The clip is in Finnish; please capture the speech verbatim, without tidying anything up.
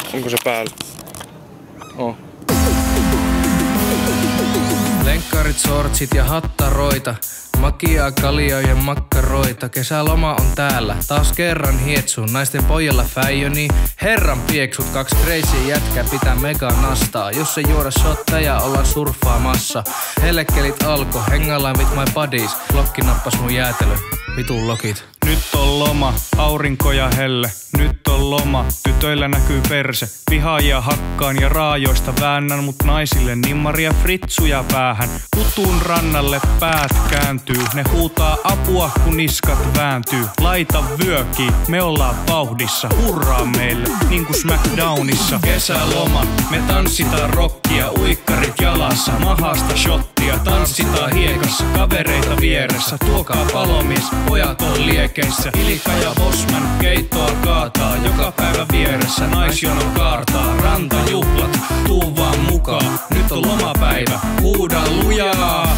Onko se päällä? Oh. Lenkkarit, sortsit ja hattaroita. Makiaa, kaljaa ja makkaroita. Kesäloma on täällä. Taas kerran hietsuun. Naisten pojalla fäijöni. Herran pieksut. Kaksi crazy jätkää pitää mega nastaa. Jos ei juoda shotteja, ollaan surffaamassa. Helekkelit alko. Hengaillaan with my buddies. Lokki nappas mun jäätelö. Vitun lokit. Nyt on loma, aurinko ja helle. Nyt on loma, tytöillä näkyy perse. Vihaajia hakkaan ja raajoista väännän, mut naisille nimmaria fritsuja päähän. Kutun rannalle päät kääntyy, ne huutaa apua kun niskat vääntyy. Laita vyöki, me ollaan vauhdissa, hurraa meille, niinku Smackdownissa. Kesäloma, me tanssitaan rockia, uikkarit jalassa, mahasta shottia. Tanssitaan hiekassa, kavereita vieressä, tuokaa palomies, pojat on liekeissä. Ilika ja Bosman, keittoa kaataa, joka päivä vieressä, naisjono kaartaa. Rantajuhlat, tuu vaan mukaan, nyt on lomapäivä, huuda lujaa.